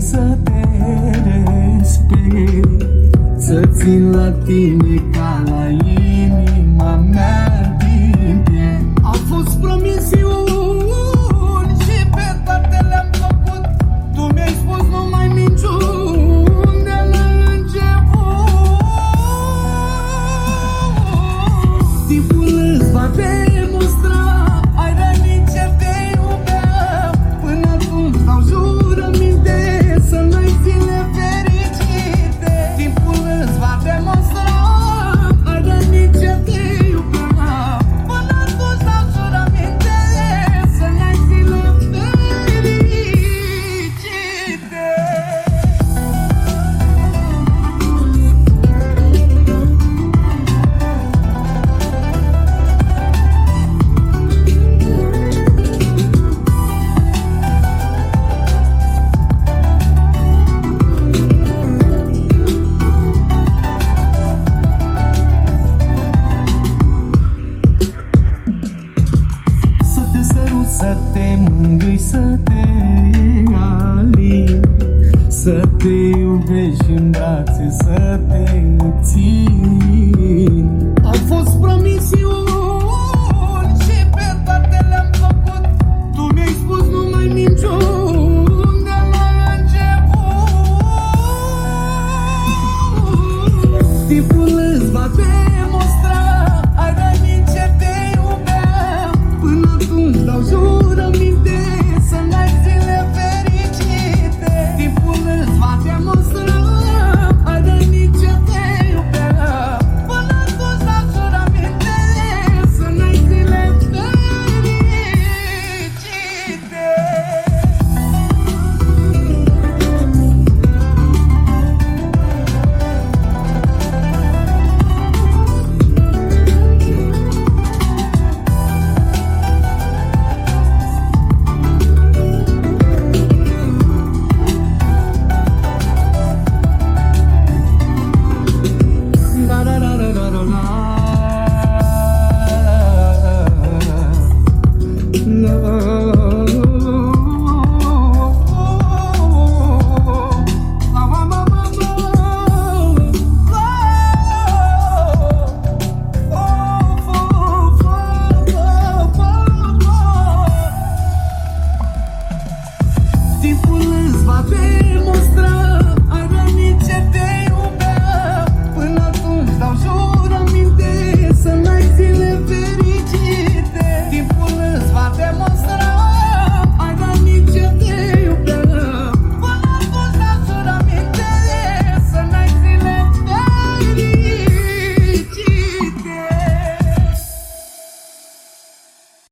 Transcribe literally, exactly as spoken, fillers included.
să te respect, să țin la tine ca la inima mea din piele. Au fost promisiuni și pe toate le-am făcut. Tu mi-ai spus nu mai minciuni de la început. Timpul îți va demonstra, ai rănit ce te iubeam. Până atunci dau jurăminte să n-ai zile fericite. Timpul îți va demonstra, ai rănit ce te iubeam. Până atunci dau jurăminte să n-ai zile fericite. Să te mângâi, să te alin, să te iubești în brațe, să te țin. Au fost promisiuni și pe toate le-am făcut. Tu mi-ai spus nu mai minciuni de la început. Timpul îți va demonstra, ai rănit ce te iubeam. Până atunci dau jurăminte să n-ai zile fericite. Timpul îți va demonstra, ai rănit ce te iubeam. Până atunci dau jurăminte să n-ai zile fericite. Timpul îți va demonstra,